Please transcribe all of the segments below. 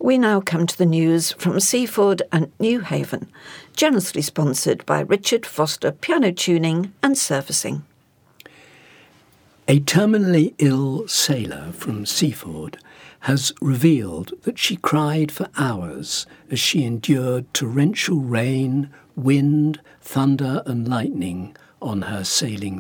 We now come to the news from Seaford and Newhaven, generously sponsored by Richard Foster Piano Tuning and Servicing. A terminally ill sailor from Seaford has revealed that she cried for hours as she endured torrential rain, wind, thunder and lightning on her sailing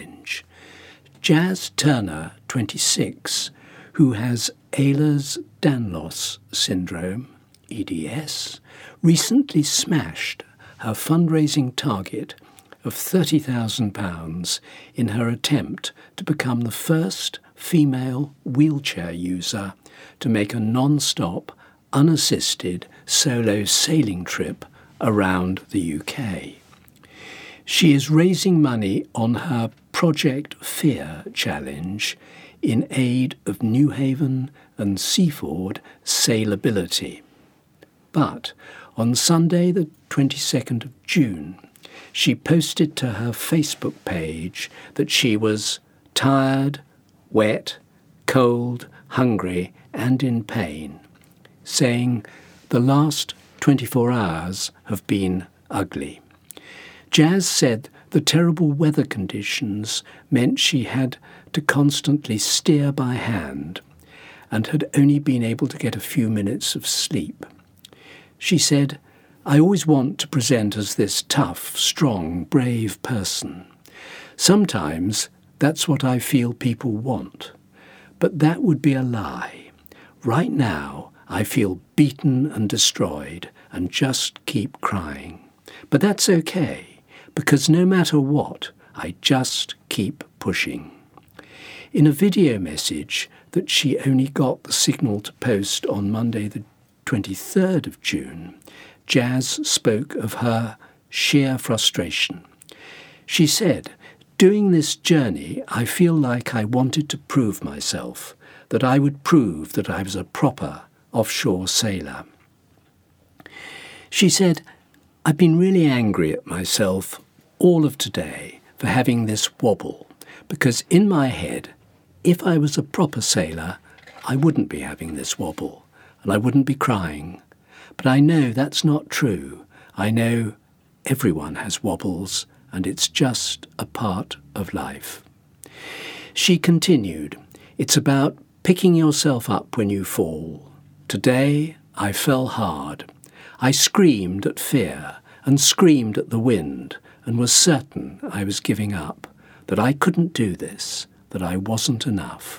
challenge. Turner, 26, who has Ehlers-Danlos syndrome, EDS, recently smashed her fundraising target of £30,000 in her attempt to become the first female wheelchair user to make a non-stop, unassisted solo sailing trip around the UK. She is raising money on her Project Fear challenge in aid of Newhaven and Seaford sailability. But on Sunday the 22nd of June, she posted to her Facebook page that she was tired, wet, cold, hungry and in pain, saying, "The last 24 hours have been ugly." Jazz said the terrible weather conditions meant she had to constantly steer by hand and had only been able to get a few minutes of sleep. She said, "I always want to present as this tough, strong, brave person. Sometimes that's what I feel people want, but that would be a lie. Right now I feel beaten and destroyed and just keep crying. But that's okay, because no matter what, I just keep pushing." In a video message that she only got the signal to post on Monday the 23rd of June, Jazz spoke of her sheer frustration. She said, "Doing this journey, I feel like I wanted to prove myself, that I would prove that I was a proper offshore sailor." She said, "I've been really angry at myself all of today for having this wobble, because in my head, if I was a proper sailor, I wouldn't be having this wobble, and I wouldn't be crying. But I know that's not true. I know everyone has wobbles, and it's just a part of life." She continued, "It's about picking yourself up when you fall. Today I fell hard. I screamed at fear and screamed at the wind and was certain I was giving up, that I couldn't do this, that I wasn't enough.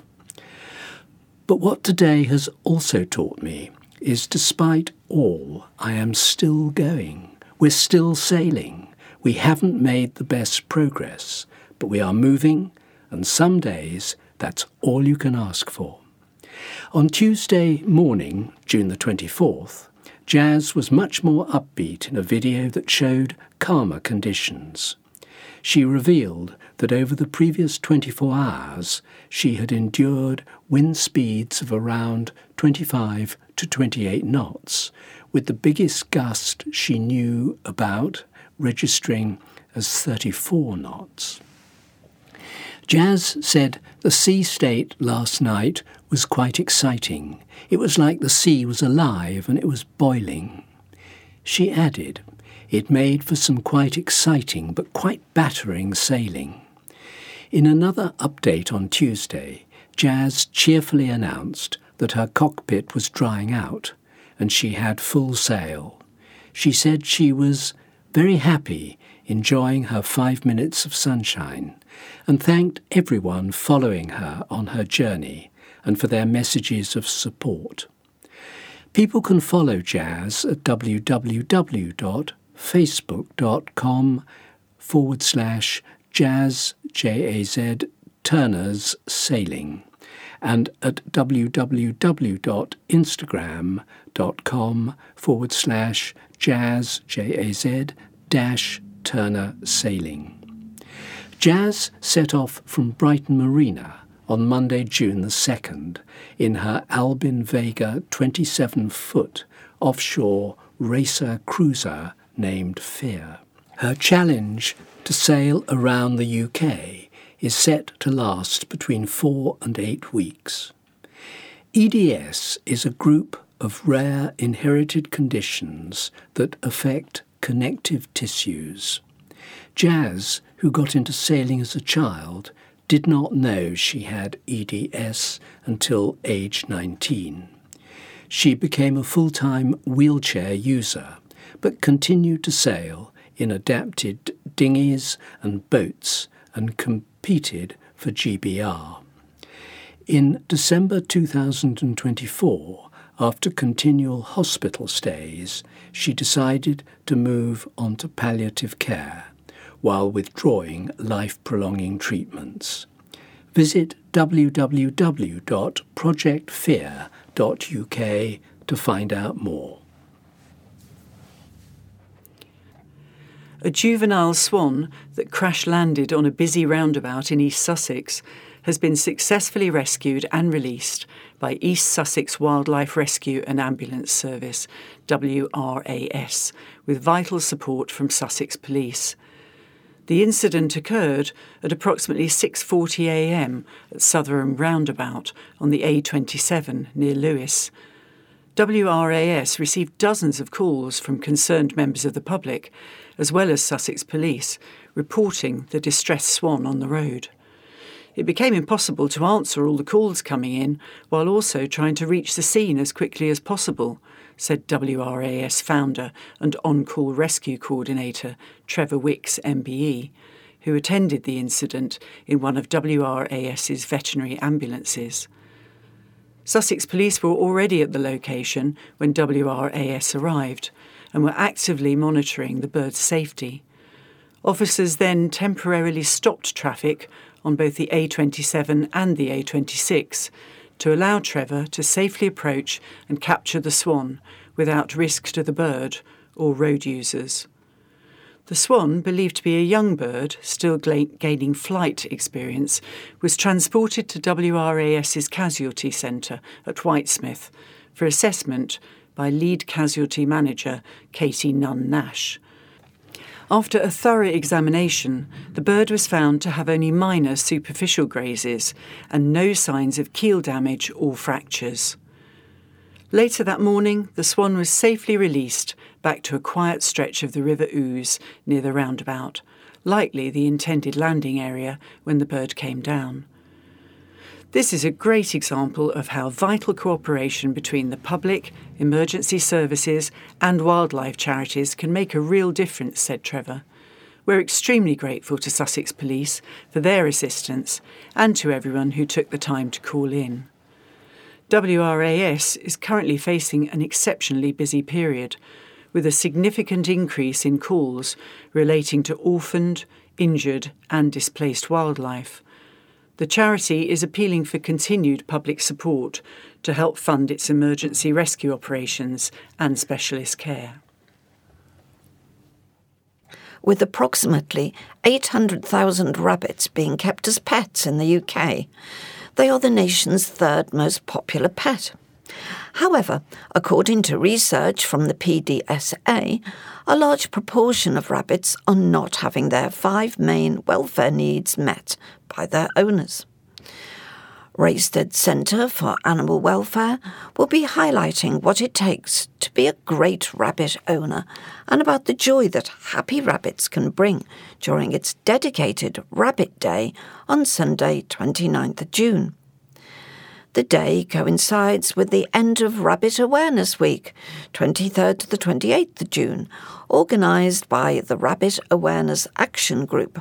But what today has also taught me is, despite all, I am still going. We're still sailing. We haven't made the best progress, but we are moving, and some days that's all you can ask for." On Tuesday morning, June the 24th, Jazz was much more upbeat in a video that showed calmer conditions. She revealed that over the previous 24 hours she had endured wind speeds of around 25 to 28 knots, with the biggest gust she knew about registering as 34 knots. Jazz said the sea state last night was quite exciting. It was like the sea was alive and it was boiling. She added, "It made for some quite exciting but quite battering sailing." In another update on Tuesday, Jazz cheerfully announced that her cockpit was drying out and she had full sail. She said she was very happy, enjoying her 5 minutes of sunshine, and thanked everyone following her on her journey and for their messages of support. People can follow Jazz at www.facebook.com/Jazz, Jaz, Turner's Sailing, and at www.instagram.com/Jazz, Jaz, Turner Sailing. Jazz set off from Brighton Marina on Monday, June the 2nd, in her Albin Vega 27-foot offshore racer cruiser named Fear. Her challenge to sail around the UK is set to last between 4 and 8 weeks. EDS is a group of rare inherited conditions that affect connective tissues. Jazz, who got into sailing as a child, did not know she had EDS until age 19. She became a full-time wheelchair user, but continued to sail in adapted dinghies and boats and competed for GBR. In December 2024, after continual hospital stays, she decided to move on to palliative care while withdrawing life-prolonging treatments. Visit www.projectfear.uk to find out more. A juvenile swan that crash-landed on a busy roundabout in East Sussex has been successfully rescued and released by East Sussex Wildlife Rescue and Ambulance Service, WRAS, with vital support from Sussex Police. The incident occurred at approximately 6:40 a.m. at Southern Roundabout on the A27 near Lewes. WRAS received dozens of calls from concerned members of the public, as well as Sussex Police, reporting the distressed swan on the road. It became impossible to answer all the calls coming in while also trying to reach the scene as quickly as possible, said WRAS founder and on-call rescue coordinator Trevor Wicks MBE, who attended the incident in one of WRAS's veterinary ambulances. Sussex Police were already at the location when WRAS arrived and were actively monitoring the bird's safety. Officers then temporarily stopped traffic on both the A27 and the A26 to allow Trevor to safely approach and capture the swan without risk to the bird or road users. The swan, believed to be a young bird, still gaining flight experience, was transported to WRAS's Casualty Centre at Whitesmith for assessment by lead casualty manager Katie Nunn-Nash. After a thorough examination, the bird was found to have only minor superficial grazes and no signs of keel damage or fractures. Later that morning, the swan was safely released back to a quiet stretch of the River Ouse near the roundabout, likely the intended landing area when the bird came down. This is a great example of how vital cooperation between the public, emergency services and wildlife charities can make a real difference, said Trevor. We're extremely grateful to Sussex Police for their assistance and to everyone who took the time to call in. WRAS is currently facing an exceptionally busy period, with a significant increase in calls relating to orphaned, injured and displaced wildlife. The charity is appealing for continued public support to help fund its emergency rescue operations and specialist care. With approximately 800,000 rabbits being kept as pets in the UK, they are the nation's third most popular pet. However, according to research from the PDSA, a large proportion of rabbits are not having their 5 main welfare needs met by their owners. Raisted Centre for Animal Welfare will be highlighting what it takes to be a great rabbit owner and about the joy that happy rabbits can bring during its dedicated Rabbit Day on Sunday 29th of June. The day coincides with the end of Rabbit Awareness Week, 23rd to the 28th of June, organised by the Rabbit Awareness Action Group,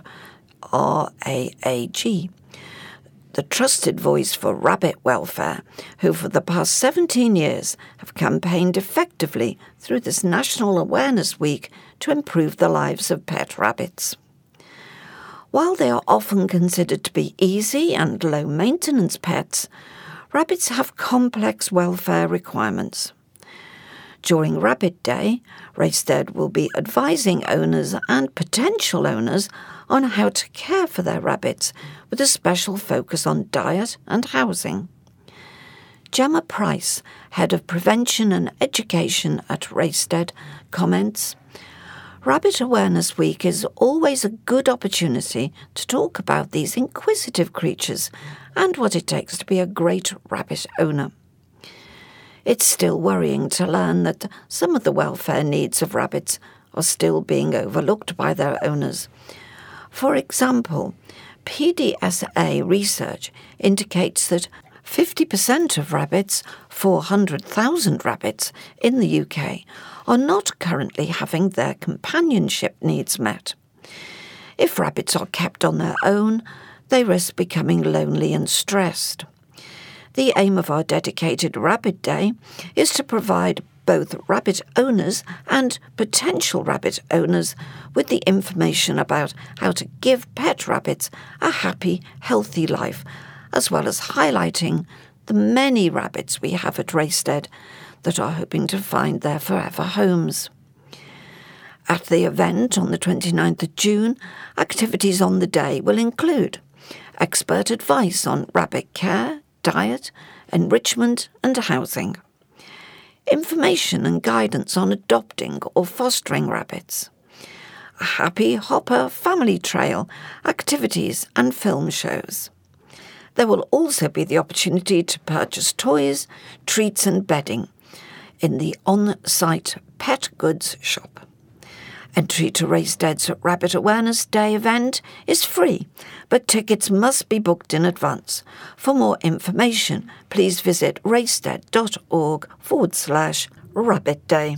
RAAG, the trusted voice for rabbit welfare, who for the past 17 years have campaigned effectively through this National Awareness Week to improve the lives of pet rabbits. While they are often considered to be easy and low-maintenance pets, rabbits have complex welfare requirements. During Rabbit Day, Raisted will be advising owners and potential owners on how to care for their rabbits, with a special focus on diet and housing. Gemma Price, Head of Prevention and Education at Raisted, comments, Rabbit Awareness Week is always a good opportunity to talk about these inquisitive creatures and what it takes to be a great rabbit owner. It's still worrying to learn that some of the welfare needs of rabbits are still being overlooked by their owners. For example, PDSA research indicates that 50% of rabbits, 400,000 rabbits in the UK, are not currently having their companionship needs met. If rabbits are kept on their own, they risk becoming lonely and stressed. The aim of our dedicated Rabbit Day is to provide both rabbit owners and potential rabbit owners with the information about how to give pet rabbits a happy, healthy life, as well as highlighting the many rabbits we have at Raisted that are hoping to find their forever homes. At the event on the 29th of June, activities on the day will include expert advice on rabbit care, diet, enrichment and housing, information and guidance on adopting or fostering rabbits, a happy hopper family trail, activities and film shows. There will also be the opportunity to purchase toys, treats and bedding in the on-site pet goods shop. Entry to Raisted's Rabbit Awareness Day event is free, but tickets must be booked in advance. For more information, please visit raisted.org/Rabbit Day.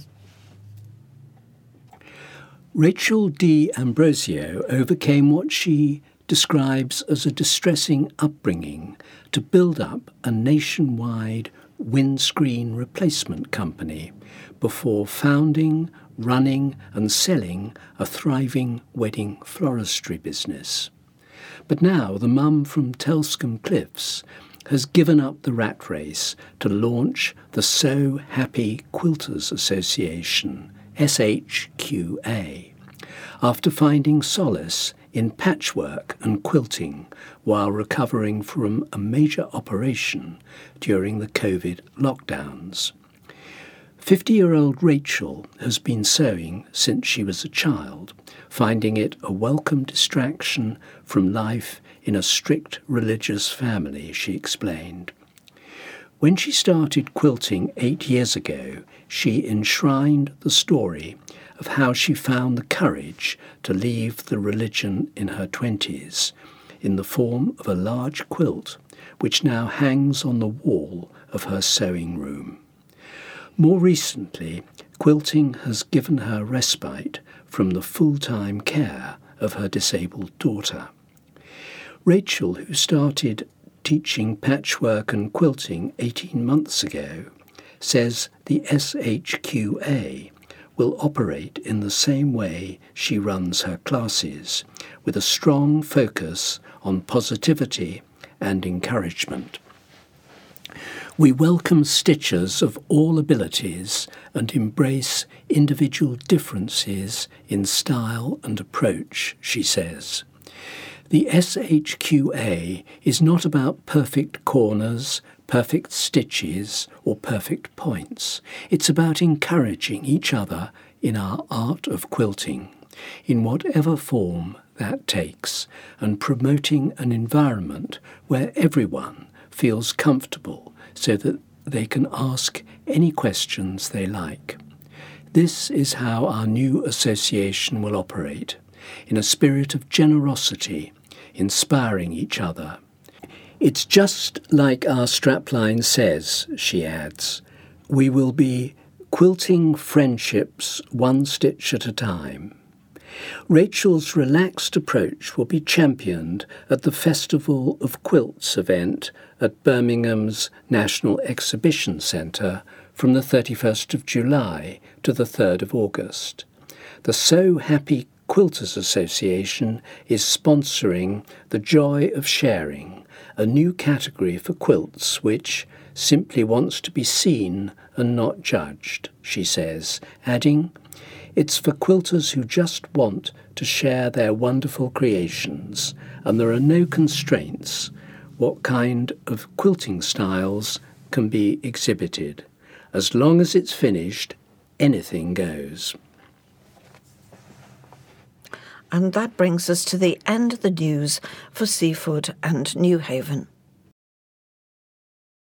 Rachel D. Ambrosio overcame what she describes as a distressing upbringing to build up a nationwide windscreen replacement company before founding, running and selling a thriving wedding floristry business. But now the mum from Telscombe Cliffs has given up the rat race to launch the So Happy Quilters Association, SHQA, after finding solace in patchwork and quilting while recovering from a major operation during the COVID lockdowns. 50-year-old Rachel has been sewing since she was a child, finding it a welcome distraction from life in a strict religious family, she explained. When she started quilting 8 years ago, she enshrined the story of how she found the courage to leave the religion in her 20s in the form of a large quilt, which now hangs on the wall of her sewing room. More recently, quilting has given her respite from the full-time care of her disabled daughter. Rachel, who started teaching patchwork and quilting 18 months ago, says the SHQA will operate in the same way she runs her classes, with a strong focus on positivity and encouragement. We welcome stitchers of all abilities and embrace individual differences in style and approach, she says. The SHQA is not about perfect corners, perfect stitches or perfect points. It's about encouraging each other in our art of quilting, in whatever form that takes, and promoting an environment where everyone feels comfortable so that they can ask any questions they like. This is how our new association will operate, in a spirit of generosity, inspiring each other. It's just like our strapline says, she adds, we will be quilting friendships one stitch at a time. Rachel's relaxed approach will be championed at the Festival of Quilts event at Birmingham's National Exhibition Centre from the 31st of July to the 3rd of August. The So Happy Quilters Association is sponsoring The Joy of Sharing, a new category for quilts which simply wants to be seen and not judged, she says, adding, it's for quilters who just want to share their wonderful creations, and there are no constraints what kind of quilting styles can be exhibited. As long as it's finished, anything goes. And that brings us to the end of the news for Seafood and Newhaven.